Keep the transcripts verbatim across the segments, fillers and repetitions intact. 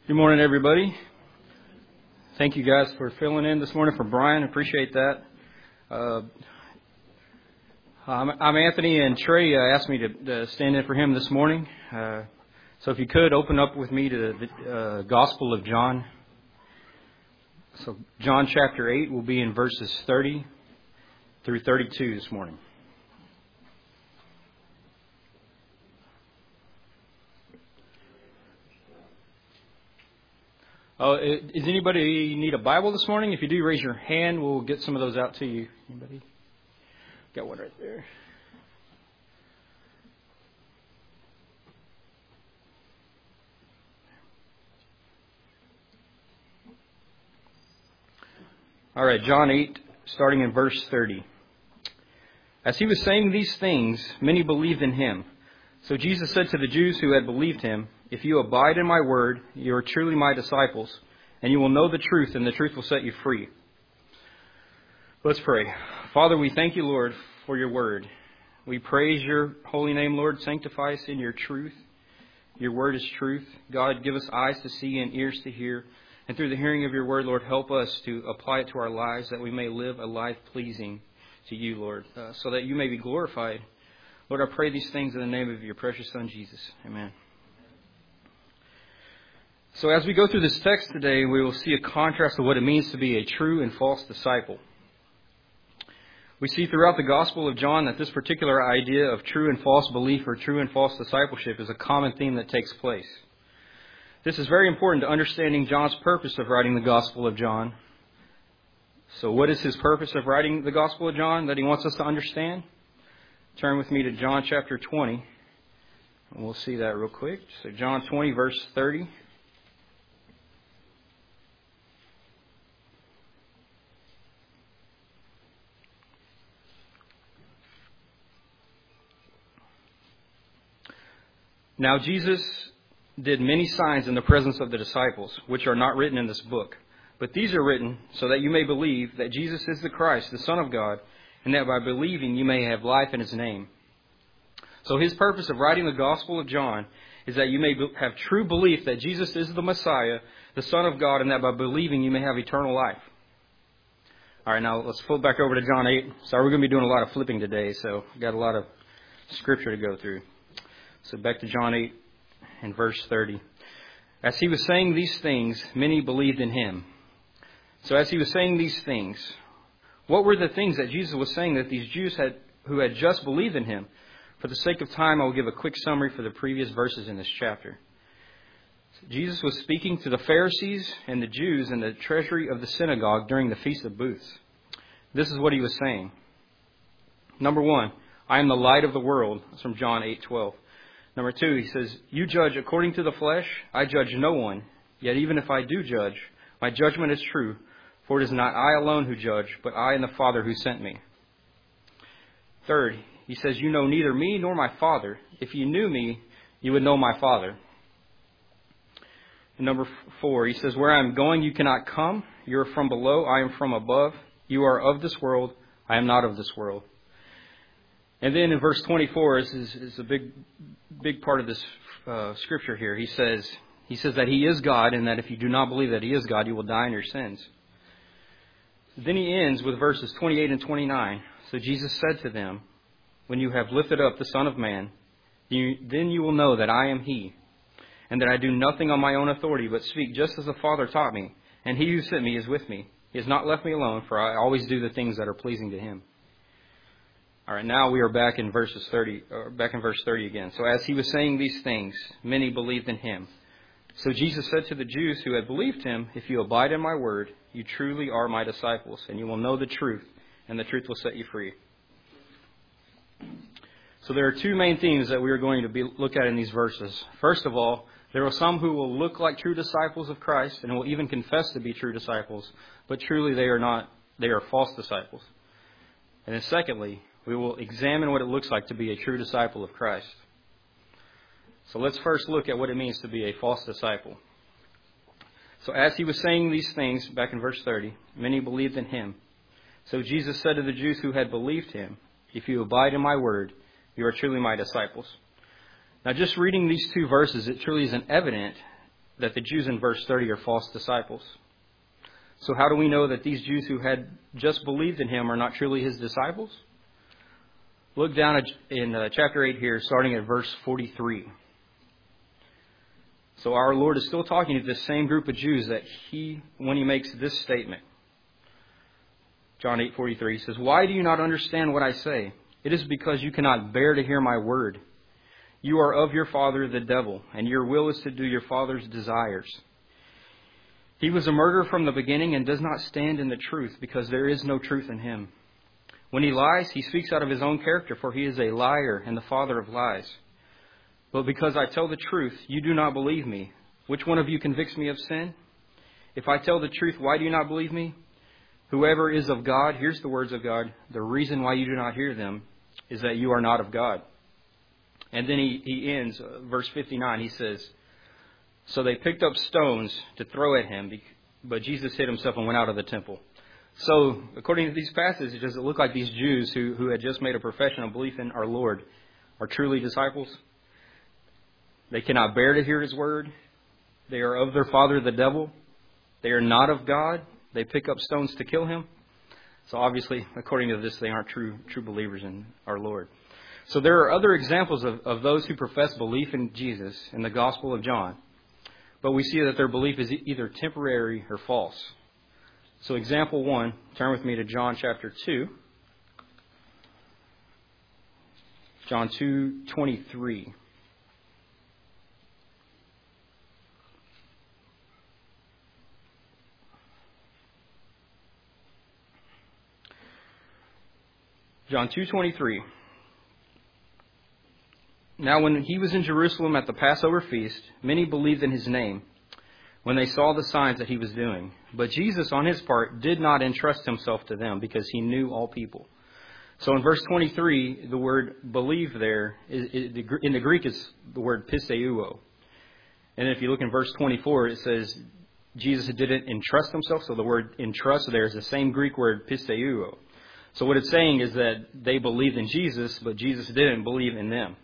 Good morning, everybody. Thank you guys for filling in this morning for Brian. Appreciate that. Uh, I'm, I'm Anthony, and Trey uh, asked me to, to stand in for him this morning. Uh, so if you could, open up with me to the uh, Gospel of John. So John chapter eight will be in verses thirty through thirty-two this morning. Oh, is anybody need a Bible this morning? If you do, raise your hand. We'll get some of those out to you. Anybody? Got one right there. All right, John eight, starting in verse thirty. As he was saying these things, many believed in him. So Jesus said to the Jews who had believed him, "If you abide in my word, you are truly my disciples, and you will know the truth, and the truth will set you free." Let's pray. Father, we thank you, Lord, for your word. We praise your holy name, Lord. Sanctify us in your truth. Your word is truth. God, give us eyes to see and ears to hear. And through the hearing of your word, Lord, help us to apply it to our lives, that we may live a life pleasing to you, Lord, uh, so that you may be glorified. Lord, I pray these things in the name of your precious Son, Jesus. Amen. So as we go through this text today, we will see a contrast of what it means to be a true and false disciple. We see throughout the Gospel of John that this particular idea of true and false belief or true and false discipleship is a common theme that takes place. This is very important to understanding John's purpose of writing the Gospel of John. So what is his purpose of writing the Gospel of John that he wants us to understand? Turn with me to John chapter twenty, and we'll see that real quick. So John twenty, verse thirty. Now Jesus did many signs in the presence of the disciples, which are not written in this book. But these are written so that you may believe that Jesus is the Christ, the Son of God, and that by believing you may have life in his name. So his purpose of writing the Gospel of John is that you may have true belief that Jesus is the Messiah, the Son of God, and that by believing you may have eternal life. All right, now let's flip back over to John eight. Sorry, we're going to be doing a lot of flipping today, so we've got a lot of scripture to go through. So back to John eight and verse thirty. As he was saying these things, many believed in him. So as he was saying these things, what were the things that Jesus was saying that these Jews had who had just believed in him? For the sake of time, I will give a quick summary for the previous verses in this chapter. Jesus was speaking to the Pharisees and the Jews in the treasury of the synagogue during the Feast of Booths. This is what he was saying. Number one, I am the light of the world. That's from John eight twelve. Number two, he says, you judge according to the flesh. I judge no one. Yet even if I do judge, my judgment is true. For it is not I alone who judge, but I and the Father who sent me. Third, he says, you know neither me nor my Father. If you knew me, you would know my Father. And number four, he says, where I am going, you cannot come. You are from below. I am from above. You are of this world. I am not of this world. And then in verse twenty-four is, is, is a big, big part of this uh, scripture here. He says, he says that he is God, and that if you do not believe that he is God, you will die in your sins. Then he ends with verses twenty-eight and twenty-nine. So Jesus said to them, when you have lifted up the Son of Man, you, then you will know that I am he, and that I do nothing on my own authority, but speak just as the Father taught me, and he who sent me is with me. He has not left me alone, for I always do the things that are pleasing to him. All right, now we are back in verses thirty, or back in verse thirty again. So as he was saying these things, many believed in him. So Jesus said to the Jews who had believed him, if you abide in my word, you truly are my disciples, and you will know the truth, and the truth will set you free. So there are two main themes that we are going to be, look at in these verses. First of all, there are some who will look like true disciples of Christ and will even confess to be true disciples, but truly they are not, they are false disciples. And then secondly, we will examine what it looks like to be a true disciple of Christ. So let's first look at what it means to be a false disciple. So as he was saying these things, back in verse thirty, many believed in him. So Jesus said to the Jews who had believed him, if you abide in my word, you are truly my disciples. Now just reading these two verses, it truly isn't evident that the Jews in verse thirty are false disciples. So how do we know that these Jews who had just believed in him are not truly his disciples? Look down at, in uh, chapter eight here, starting at verse forty-three. So our Lord is still talking to this same group of Jews that he, when he makes this statement. John eight forty-three says, "Why do you not understand what I say? It is because you cannot bear to hear my word. You are of your father the devil, and your will is to do your father's desires. He was a murderer from the beginning and does not stand in the truth, because there is no truth in him. When he lies, he speaks out of his own character, for he is a liar and the father of lies. But because I tell the truth, you do not believe me. Which one of you convicts me of sin? If I tell the truth, why do you not believe me? Whoever is of God," here's the words of God, "the reason why you do not hear them is that you are not of God." And then he, he ends, uh, verse fifty-nine, he says, "So they picked up stones to throw at him, but Jesus hid himself and went out of the temple." So, according to these passages, does it look like these Jews who, who had just made a profession of belief in our Lord are truly disciples? They cannot bear to hear his word. They are of their father, the devil. They are not of God. They pick up stones to kill him. So obviously, according to this, they aren't true true believers in our Lord. So there are other examples of, of those who profess belief in Jesus in the Gospel of John. But we see that their belief is either temporary or false. So example one, turn with me to John chapter two. John two twenty-three. John two twenty-three. "Now when he was in Jerusalem at the Passover feast, many believed in his name when they saw the signs that he was doing. But Jesus, on his part, did not entrust himself to them because he knew all people." So in verse twenty-three, the word believe there, is, in the Greek, is the word pisteuo. And if you look in verse twenty-four, it says Jesus didn't entrust himself. So the word entrust there is the same Greek word pisteuo. So what it's saying is that they believed in Jesus, but Jesus didn't believe in them.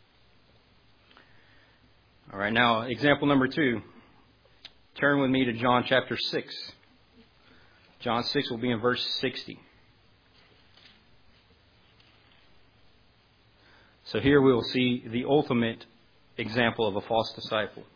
All right, now example number two. Turn with me to John chapter six. John six will be in verse sixty. So here we will see the ultimate example of a false disciple.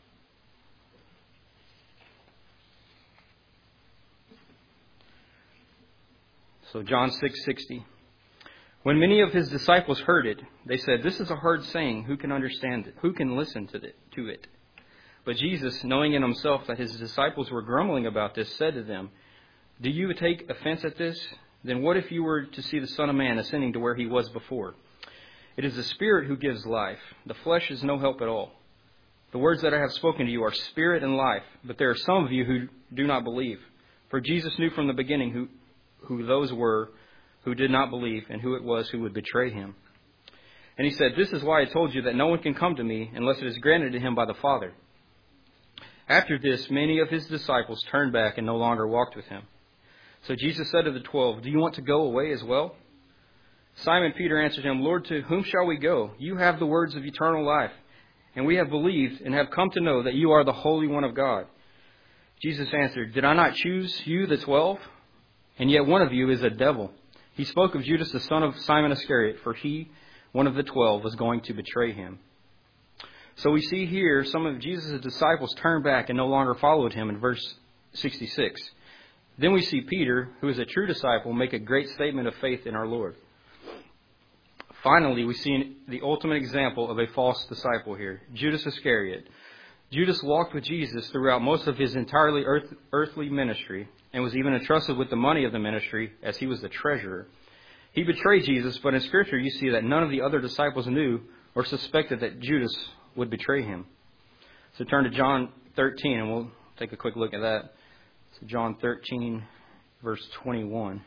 So John six sixty. "When many of his disciples heard it, they said, 'This is a hard saying. Who can understand it? Who can listen to it?' to it? But Jesus, knowing in himself that his disciples were grumbling about this, said to them, 'Do you take offense at this? Then what if you were to see the Son of Man ascending to where he was before? It is the Spirit who gives life. The flesh is no help at all. The words that I have spoken to you are spirit and life, but there are some of you who do not believe. For Jesus knew from the beginning who, who those were who did not believe and who it was who would betray him. And he said, 'This is why I told you that no one can come to me unless it is granted to him by the Father.' After this, many of his disciples turned back and no longer walked with him. So Jesus said to the twelve, 'Do you want to go away as well?' Simon Peter answered him, 'Lord, to whom shall we go? You have the words of eternal life, and we have believed and have come to know that you are the Holy One of God.' Jesus answered, 'Did I not choose you, the twelve? And yet one of you is a devil.' He spoke of Judas, the son of Simon Iscariot, for he, one of the twelve, was going to betray him." So we see here some of Jesus' disciples turned back and no longer followed him in verse sixty-six. Then we see Peter, who is a true disciple, make a great statement of faith in our Lord. Finally, we see the ultimate example of a false disciple here, Judas Iscariot. Judas walked with Jesus throughout most of his entirely earth, earthly ministry and was even entrusted with the money of the ministry as he was the treasurer. He betrayed Jesus, but in Scripture you see that none of the other disciples knew or suspected that Judas would betray him. So turn to John thirteen and we'll take a quick look at that. So John thirteen, verse twenty-one.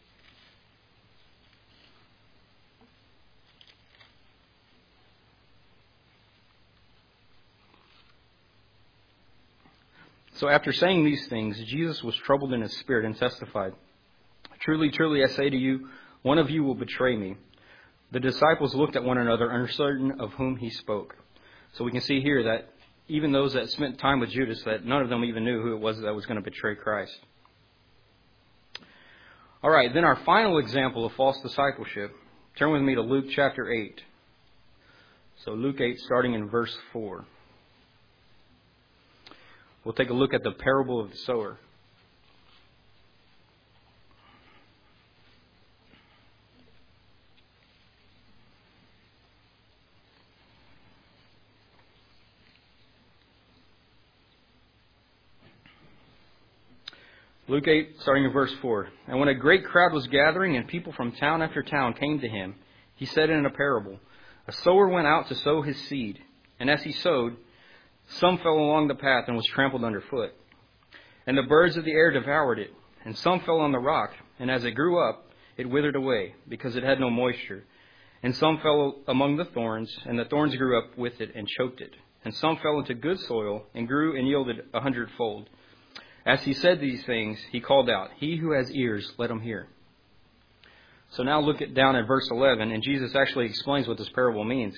So after saying these things, Jesus was troubled in his spirit and testified, "Truly, truly, I say to you, one of you will betray me." The disciples looked at one another, uncertain of whom he spoke. So we can see here that even those that spent time with Judas, that none of them even knew who it was that was going to betray Christ. All right, then our final example of false discipleship. Turn with me to Luke chapter eight. So Luke eight, starting in verse four. We'll take a look at the parable of the sower. Luke eight, starting in verse four. And when a great crowd was gathering and people from town after town came to him, he said in a parable, a sower went out to sow his seed. And as he sowed, some fell along the path and was trampled underfoot. And the birds of the air devoured it. And some fell on the rock, and as it grew up, it withered away, because it had no moisture. And some fell among the thorns, and the thorns grew up with it and choked it. And some fell into good soil, and grew and yielded a hundredfold. As he said these things, he called out, he who has ears, let him hear. So now look at down at verse eleven, and Jesus actually explains what this parable means.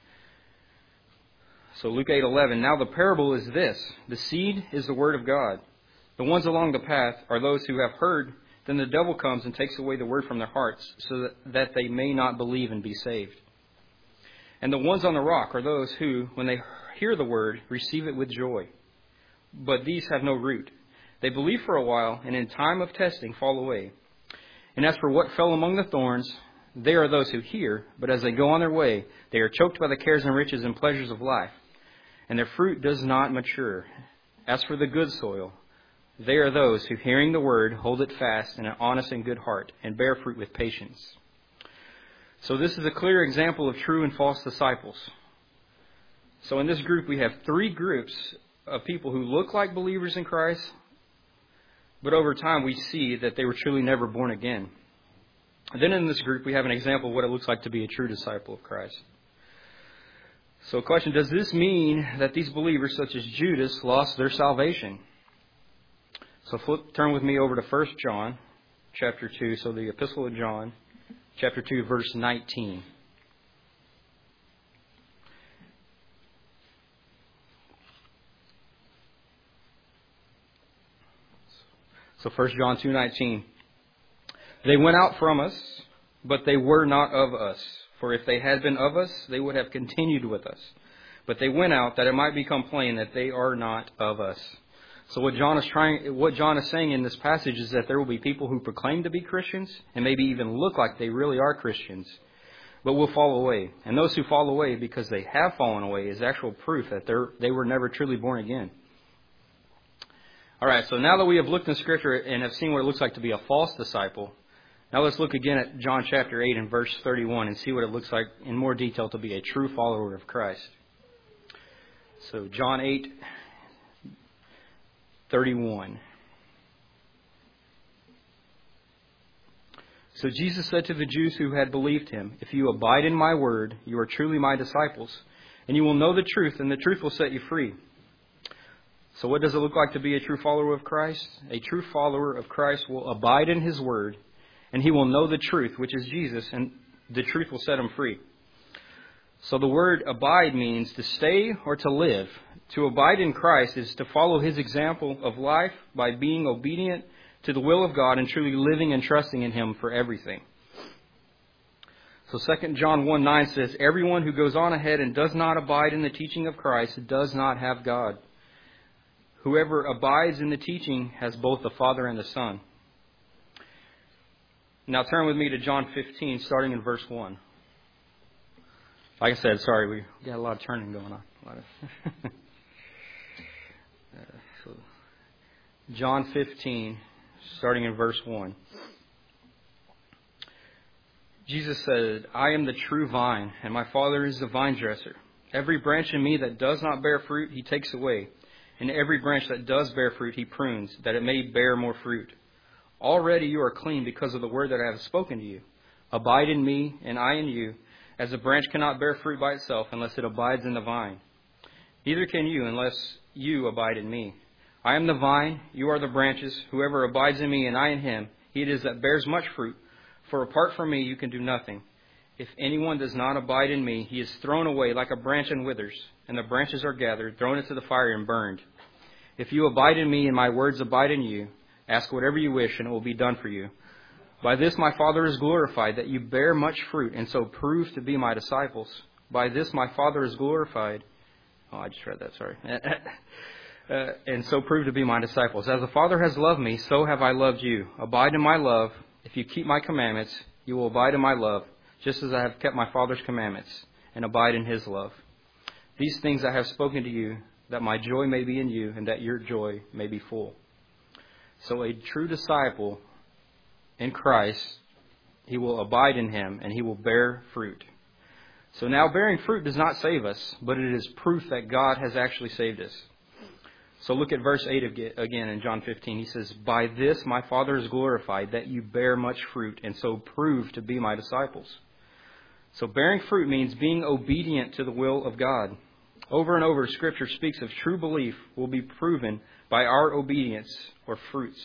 So Luke eight eleven, now the parable is this, the seed is the word of God. The ones along the path are those who have heard, then the devil comes and takes away the word from their hearts, so that, that they may not believe and be saved. And the ones on the rock are those who, when they hear the word, receive it with joy. But these have no root. They believe for a while, and in time of testing fall away. And as for what fell among the thorns, they are those who hear, but as they go on their way, they are choked by the cares and riches and pleasures of life, and their fruit does not mature. As for the good soil, they are those who, hearing the word, hold it fast in an honest and good heart, and bear fruit with patience. So this is a clear example of true and false disciples. So in this group, we have three groups of people who look like believers in Christ, but over time we see that they were truly never born again. And then in this group, we have an example of what it looks like to be a true disciple of Christ. So question, does this mean that these believers, such as Judas, lost their salvation? So flip, turn with me over to First John chapter two, so the Epistle of John, chapter two, verse nineteen. So First John two nineteen. They went out from us, but they were not of us. For if they had been of us, they would have continued with us. But they went out that it might become plain that they are not of us. So what John is trying, what John is saying in this passage is that there will be people who proclaim to be Christians and maybe even look like they really are Christians, but will fall away. And those who fall away because they have fallen away is actual proof that they're, they were never truly born again. All right, so now that we have looked in Scripture and have seen what it looks like to be a false disciple, now let's look again at John chapter eight and verse thirty-one and see what it looks like in more detail to be a true follower of Christ. So John eight thirty-one. So Jesus said to the Jews who had believed him, if you abide in my word, you are truly my disciples, and you will know the truth, and the truth will set you free. So what does it look like to be a true follower of Christ? A true follower of Christ will abide in his word, and he will know the truth, which is Jesus, and the truth will set him free. So the word abide means to stay or to live. To abide in Christ is to follow his example of life by being obedient to the will of God and truly living and trusting in him for everything. So Second John one nine says, everyone who goes on ahead and does not abide in the teaching of Christ does not have God. Whoever abides in the teaching has both the Father and the Son. Now turn with me to John fifteen, starting in verse one. Like I said, sorry, we got a lot of turning going on. A lot of uh, so John fifteen, starting in verse one. Jesus said, I am the true vine, and my Father is the vine dresser. Every branch in me that does not bear fruit, he takes away. And every branch that does bear fruit, he prunes, that it may bear more fruit. Already you are clean because of the word that I have spoken to you. Abide in me, and I in you, as a branch cannot bear fruit by itself unless it abides in the vine. Neither can you unless you abide in me. I am the vine, you are the branches. Whoever abides in me and I in him, he it is that bears much fruit. For apart from me you can do nothing. If anyone does not abide in me, he is thrown away like a branch and withers, and the branches are gathered, thrown into the fire, and burned. If you abide in me and my words abide in you, ask whatever you wish, and it will be done for you. By this my Father is glorified, that you bear much fruit, and so prove to be my disciples. By this my Father is glorified. Oh, I just read that, sorry. uh, and so prove to be my disciples. As the Father has loved me, so have I loved you. Abide in my love. If you keep my commandments, you will abide in my love, just as I have kept my Father's commandments, and abide in his love. These things I have spoken to you, that my joy may be in you, and that your joy may be full. So a true disciple in Christ, he will abide in him, and he will bear fruit. So now bearing fruit does not save us, but it is proof that God has actually saved us. So look at verse eight again in John fifteen. He says, by this my Father is glorified, that you bear much fruit, and so prove to be my disciples. So bearing fruit means being obedient to the will of God. Over and over, Scripture speaks of true belief will be proven by our obedience or fruits.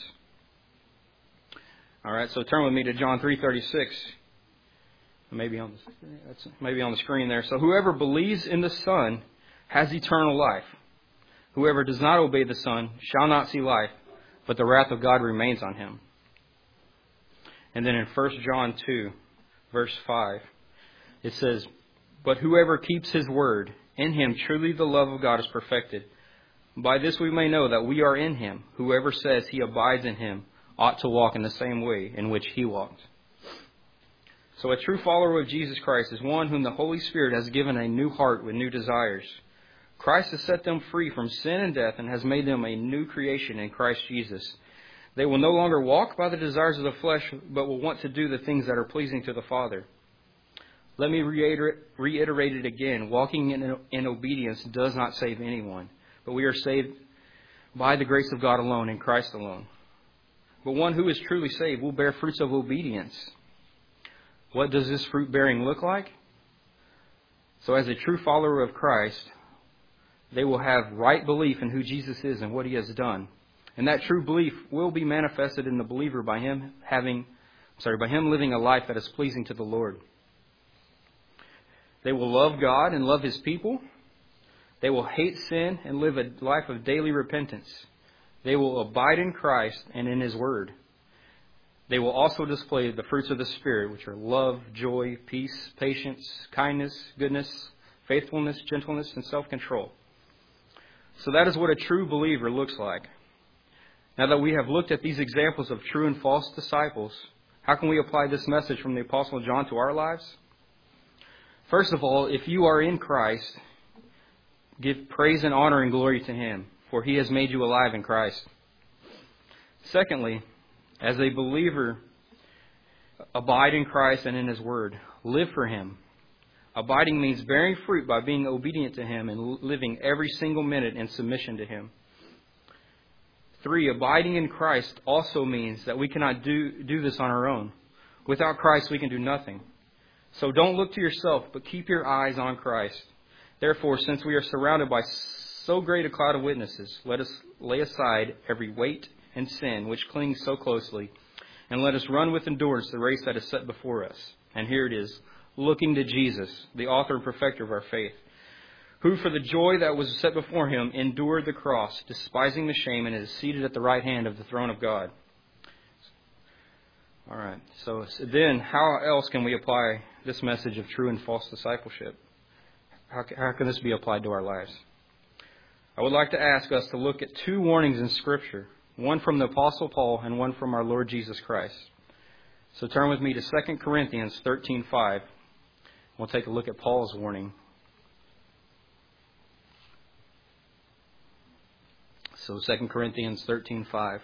All right, so turn with me to John three thirty-six. Maybe on the that's maybe on the screen there. So whoever believes in the Son has eternal life. Whoever does not obey the Son shall not see life, but the wrath of God remains on him. And then in First John two, verse five, it says, but whoever keeps his word, in him truly the love of God is perfected. By this we may know that we are in him. Whoever says he abides in him ought to walk in the same way in which he walked. So a true follower of Jesus Christ is one whom the Holy Spirit has given a new heart with new desires. Christ has set them free from sin and death and has made them a new creation in Christ Jesus. They will no longer walk by the desires of the flesh, but will want to do the things that are pleasing to the Father. Let me reiterate, reiterate it again. Walking in, in obedience does not save anyone, but we are saved by the grace of God alone, in Christ alone. But one who is truly saved will bear fruits of obedience. What does this fruit bearing look like? So as a true follower of Christ, they will have right belief in who Jesus is and what he has done. And that true belief will be manifested in the believer by him having, sorry, by him living a life that is pleasing to the Lord. They will love God and love his people. They will hate sin and live a life of daily repentance. They will abide in Christ and in his word. They will also display the fruits of the Spirit, which are love, joy, peace, patience, kindness, goodness, faithfulness, gentleness, and self-control. So that is what a true believer looks like. Now that we have looked at these examples of true and false disciples, how can we apply this message from the Apostle John to our lives? First of all, if you are in Christ, give praise and honor and glory to him, for he has made you alive in Christ. Secondly, as a believer, abide in Christ and in his word. Live for him. Abiding means bearing fruit by being obedient to him and living every single minute in submission to him. Three, abiding in Christ also means that we cannot do, do this on our own. Without Christ, we can do nothing. So don't look to yourself, but keep your eyes on Christ. Therefore, since we are surrounded by so great a cloud of witnesses, let us lay aside every weight and sin which clings so closely, and let us run with endurance the race that is set before us. And here it is, looking to Jesus, the author and perfecter of our faith, who for the joy that was set before him endured the cross, despising the shame, and is seated at the right hand of the throne of God. All right, so then how else can we apply this message of true and false discipleship? How, how can this be applied to our lives? I would like to ask us to look at two warnings in Scripture, one from the Apostle Paul and one from our Lord Jesus Christ. So turn with me to Second Corinthians thirteen five. We'll take a look at Paul's warning. So Second Corinthians thirteen five.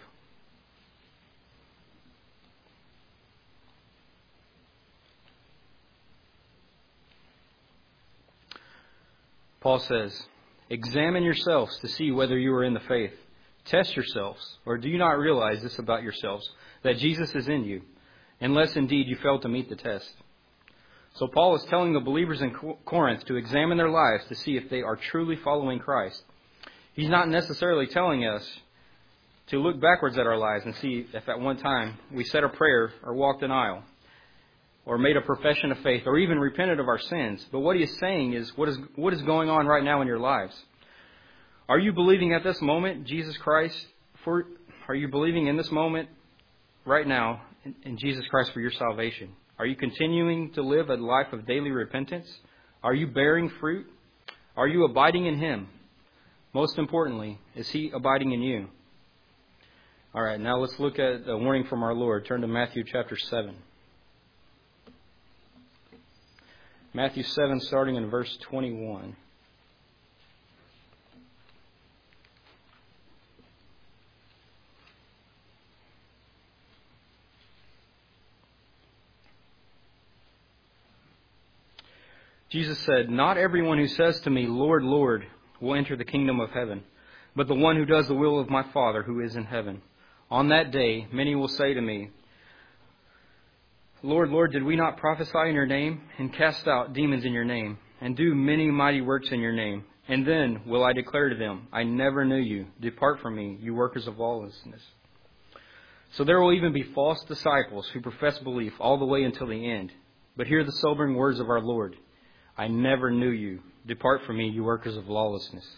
Paul says, examine yourselves to see whether you are in the faith. Test yourselves, or do you not realize this about yourselves, that Jesus is in you, unless indeed you fail to meet the test. So Paul is telling the believers in Corinth to examine their lives to see if they are truly following Christ. He's not necessarily telling us to look backwards at our lives and see if at one time we said a prayer or walked an aisle. or made a profession of faith or even repented of our sins. But what he is saying is what is what is going on right now in your lives. Are you believing at this moment, Jesus Christ, for are you believing in this moment right now in, in Jesus Christ for your salvation? Are you continuing to live a life of daily repentance? Are you bearing fruit? Are you abiding in Him? Most importantly, is He abiding in you? All right, now let's look at a warning from our Lord. Turn to Matthew chapter seven. Matthew seven, starting in verse twenty-one. Jesus said, "Not everyone who says to me, 'Lord, Lord,' will enter the kingdom of heaven, but the one who does the will of my Father who is in heaven. On that day, many will say to me, 'Lord, Lord, did we not prophesy in your name, and cast out demons in your name, and do many mighty works in your name?' And then will I declare to them, 'I never knew you. Depart from me, you workers of lawlessness.' So there will even be false disciples who profess belief all the way until the end. But hear the sobering words of our Lord. 'I never knew you. Depart from me, you workers of lawlessness.'"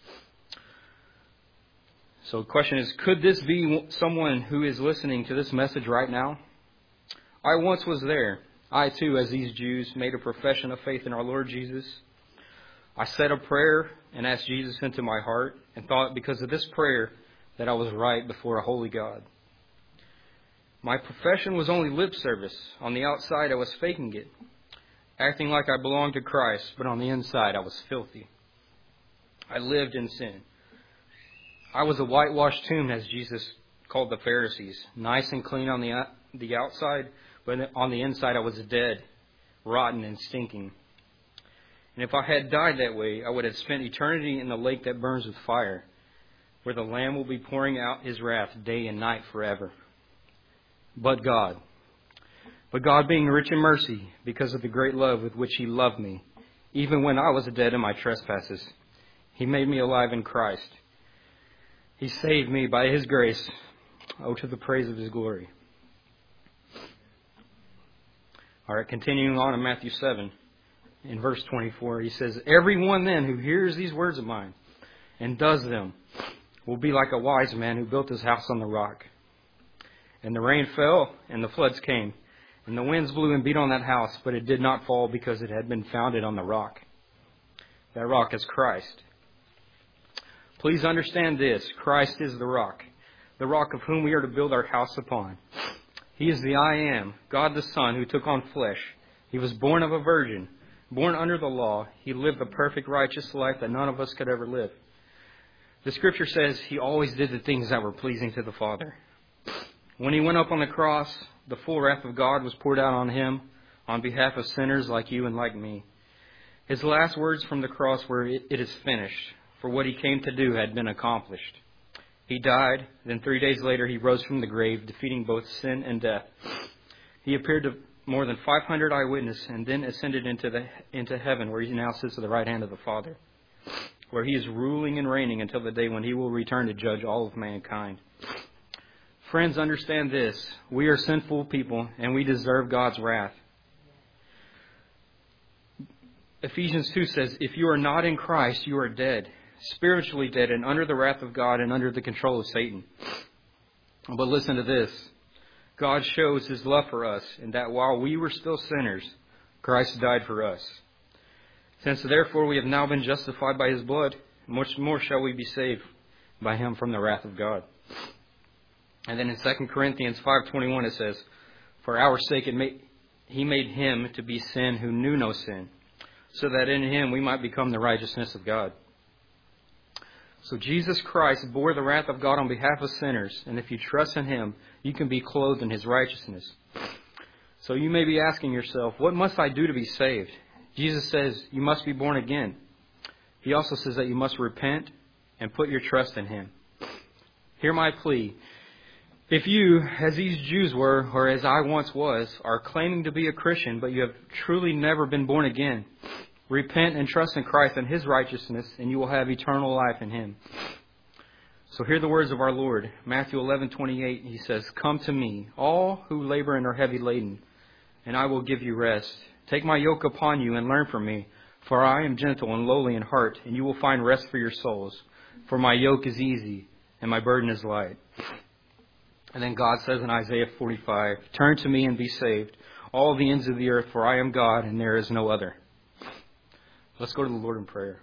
So the question is, could this be someone who is listening to this message right now? I once was there. I too, as these Jews, made a profession of faith in our Lord Jesus. I said a prayer and asked Jesus into my heart and thought because of this prayer that I was right before a holy God. My profession was only lip service. On the outside, I was faking it, acting like I belonged to Christ, but on the inside, I was filthy. I lived in sin. I was a whitewashed tomb, as Jesus called the Pharisees, nice and clean on the the outside, but on the inside I was dead, rotten and stinking. And if I had died that way, I would have spent eternity in the lake that burns with fire, where the Lamb will be pouring out His wrath day and night forever. But God, but God being rich in mercy, because of the great love with which He loved me, even when I was dead in my trespasses, He made me alive in Christ. He saved me by His grace. Oh, to the praise of His glory. All right, continuing on in Matthew seven, in verse twenty-four, he says, "Everyone then who hears these words of mine and does them will be like a wise man who built his house on the rock. And the rain fell, and the floods came, and the winds blew and beat on that house, but it did not fall because it had been founded on the rock." That rock is Christ. Please understand this. Christ is the rock, the rock of whom we are to build our house upon. He is the I Am, God the Son, who took on flesh. He was born of a virgin, born under the law. He lived the perfect, righteous life that none of us could ever live. The Scripture says He always did the things that were pleasing to the Father. When He went up on the cross, the full wrath of God was poured out on Him on behalf of sinners like you and like me. His last words from the cross were, "It is finished," for what He came to do had been accomplished. He died, then three days later He rose from the grave, defeating both sin and death. He appeared to more than five hundred eyewitnesses and then ascended into the into heaven, where He now sits at the right hand of the Father, where He is ruling and reigning until the day when He will return to judge all of mankind. Friends, understand this. We are sinful people, and we deserve God's wrath. Ephesians two says, "If you are not in Christ, you are dead, spiritually dead and under the wrath of God and under the control of Satan." But listen to this. God shows His love for us in that while we were still sinners, Christ died for us. Since therefore we have now been justified by His blood, much more shall we be saved by Him from the wrath of God. And then in Second Corinthians five twenty-one it says, "For our sake it made, He made Him to be sin who knew no sin, so that in Him we might become the righteousness of God." So Jesus Christ bore the wrath of God on behalf of sinners, and if you trust in Him, you can be clothed in His righteousness. So you may be asking yourself, what must I do to be saved? Jesus says you must be born again. He also says that you must repent and put your trust in Him. Hear my plea. If you, as these Jews were, or as I once was, are claiming to be a Christian, but you have truly never been born again, repent and trust in Christ and His righteousness, and you will have eternal life in Him. So hear the words of our Lord. Matthew eleven twenty-eight, He says, "Come to me, all who labor and are heavy laden, and I will give you rest. Take my yoke upon you and learn from me, for I am gentle and lowly in heart, and you will find rest for your souls. For my yoke is easy, and my burden is light. And then God says in Isaiah forty-five, turn to me and be saved, all the ends of the earth, for I am God, and there is no other. Let's go to the Lord in prayer.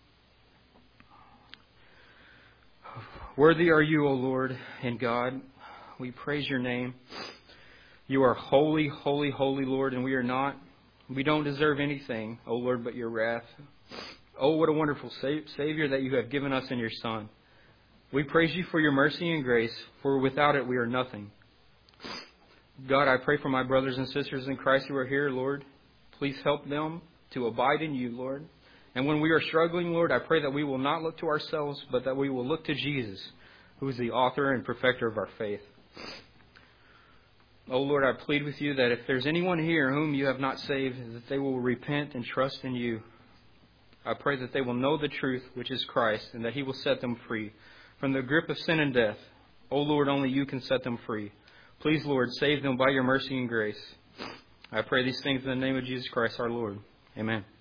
Worthy are you, O Lord and God. We praise your name. You are holy, holy, holy, Lord, and we are not. We don't deserve anything, O Lord, but your wrath. Oh, what a wonderful Savior that you have given us in your Son. We praise you for your mercy and grace, for without it we are nothing. God, I pray for my brothers and sisters in Christ who are here, Lord. Please help them to abide in you, Lord. And when we are struggling, Lord, I pray that we will not look to ourselves, but that we will look to Jesus, who is the author and perfecter of our faith. Oh, Lord, I plead with you that if there's anyone here whom you have not saved, that they will repent and trust in you. I pray that they will know the truth, which is Christ, and that he will set them free from the grip of sin and death. Oh, Lord, only you can set them free. Please, Lord, save them by your mercy and grace. I pray these things in the name of Jesus Christ our Lord. Amen.